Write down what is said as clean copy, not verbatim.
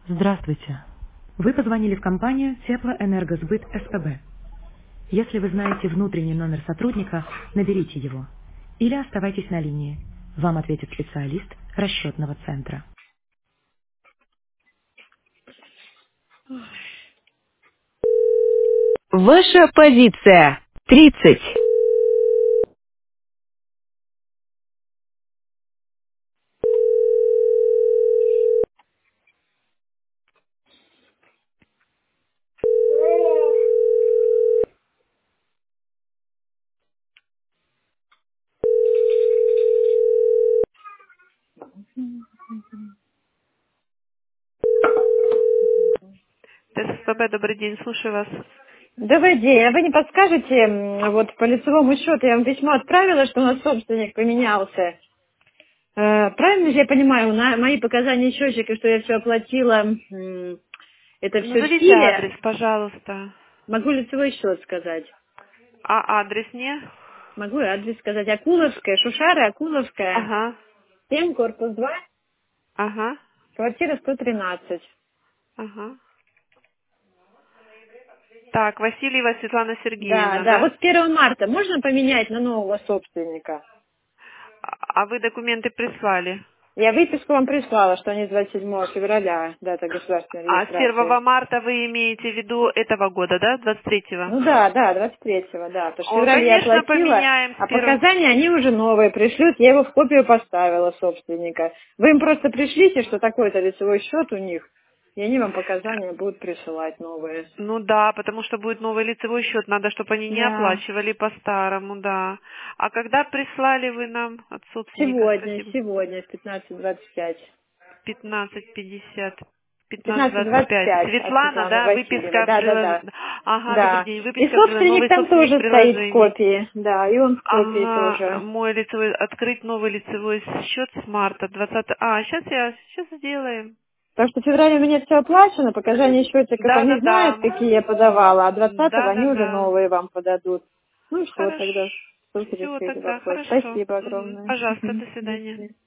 Здравствуйте. Вы позвонили в компанию Теплоэнергосбыт СПБ. Если вы знаете внутренний номер сотрудника, наберите его. Или оставайтесь на линии. Вам ответит специалист расчетного центра. Ваша позиция. 30. ТСПБ, добрый день, слушаю вас. Добрый день. А вы не подскажете, вот по лицевому счету я вам письмо отправила, что у нас собственник поменялся. Правильно же я понимаю, на мои показания счетчика, что я все оплатила, это все в Назовите силе? адрес, пожалуйста. Могу лицевой счет сказать? А адрес не? Могу и адрес сказать. Акуловская, Шушара, Акуловская, Ага, 7, корпус 2, ага, квартира 113. ага. Так, Васильева Светлана Да, Сергеевна, да. да? Вот с 1 марта можно поменять на нового собственника? А вы документы прислали? Я выписку вам прислала, что они 27 февраля, дата государственной А с регистрации. 1 марта вы имеете в виду этого года, да, 23-го? Ну да, да, 23-го, да. Потому что в О, феврале я конечно, оплатила, поменяем с а 1. показания они уже новые пришлют. Я его в копию поставила собственника. Вы им просто пришлите, что такой-то лицевой счет у них, и они вам показания будут присылать новые. Ну да, потому что будет новый лицевой счет, надо, чтобы они не Да. оплачивали по-старому, да. А когда прислали вы нам от собственника, Сегодня, спасибо? сегодня в 15:25. 15:50, 15:25. 15:25 от Светлана, Светланы да, Васильевой. выписка Да, да, да. Ага, добрый Да. день, И выписка собственник новый там собственник тоже стоит в приложений. копии. Да, и он в копии Ага, тоже. мой лицевой, открыть новый лицевой счет с марта 20. А, сейчас сделаем. Потому что в феврале у меня все оплачено, показания счетчиков Да, они да, да. знают, какие я подавала, а 20-го Да, да, они уже да. новые вам подадут. Ну и что Хорошо. тогда? Что Все решили тогда, вопрос? хорошо. Спасибо Мгм. огромное. Пожалуйста, Мгм. до До свидания. свидания.